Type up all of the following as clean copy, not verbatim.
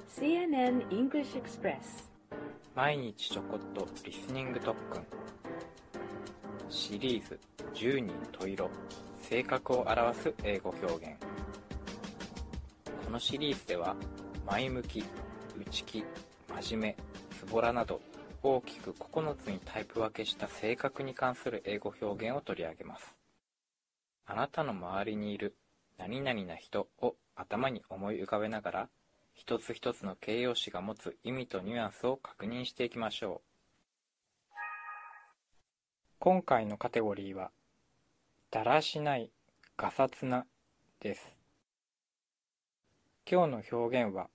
CNN English Express 毎日ちょこっとリスニング特訓シリーズ10人十色性格を表す英語表現。このシリーズでは前向き、内気、真面目、ズボラなど大きく9つにタイプ分けした性格に関する英語表現を取り上げます。あなたの周りにいる何々な人を頭に思い浮かべながら一つ一つの形容詞が持つ意味とニュアンスを確認していきましょう。今回のカテゴリーはだらしない、がさつなです。今日の表現は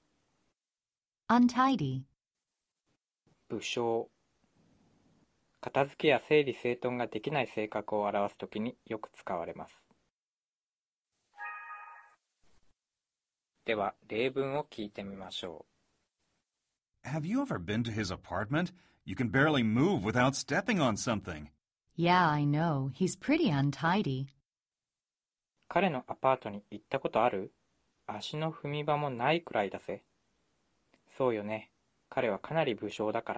untidy, 武将。片付けや整理整頓ができない性格を表すときによく使われます。では例文を聞いてみましょう。Have you ever been to his apartment? You can barely move without stepping on something. Yeah, I know. He's pretty untidy. 彼のアパートに行ったことある？足の踏み場もないくらいだぜ。そうよね。彼はかなり武将だから。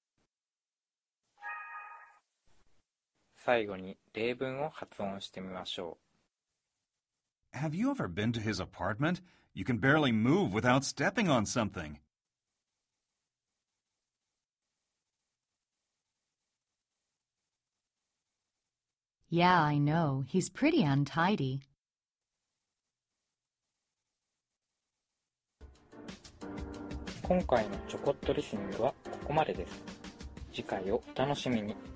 最後に例文を発音してみましょう。Have you ever been to his apartment? You can barely move without stepping on something. Yeah, I know. He's pretty untidy. 今回のちょこっとリスニングはここまでです。次回をお楽しみに。